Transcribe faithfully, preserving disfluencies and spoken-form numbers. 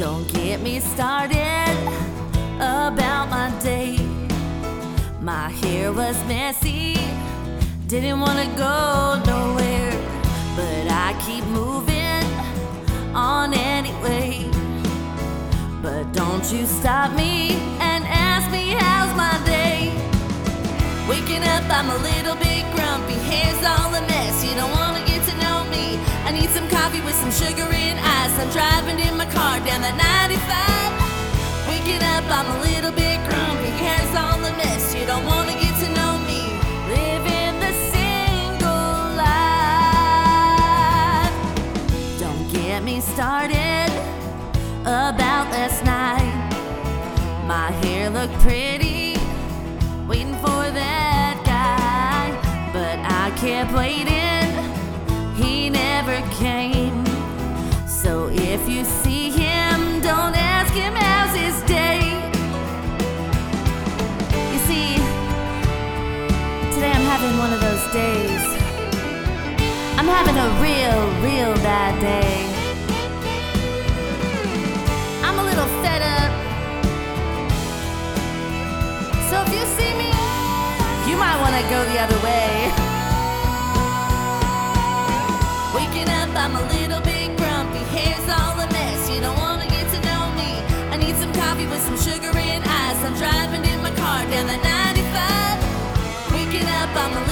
Don't get me started about my day. My hair was messy, didn't wanna go nowhere, but I keep moving on anyway. But don't you stop me and ask me how's my day. Waking up, I'm a little bit grumpy, hair's all a mess, you don't wanna get to know me. I need some coffee with some sugar and ice. I'm driving in my car down that ninety-five. Waking up, I'm a little bit grumpy, hair's all a mess, you don't wanna get to know me. Living the single life. Don't get me started about last night. My hair looked pretty, waiting for that guy, but I kept waiting, he never came. So if you see him, don't ask him how's his day. You see, today I'm having one of those days. I'm having a real, real bad day. I'm a little fed up. So if you see me, you might want to go the other way. Waking up, I'm a little bit grumpy, hair's all a mess, you don't want to get to know me. I need some coffee with some sugar and ice. I'm driving in my car down the ninety-five. Waking up, I'm a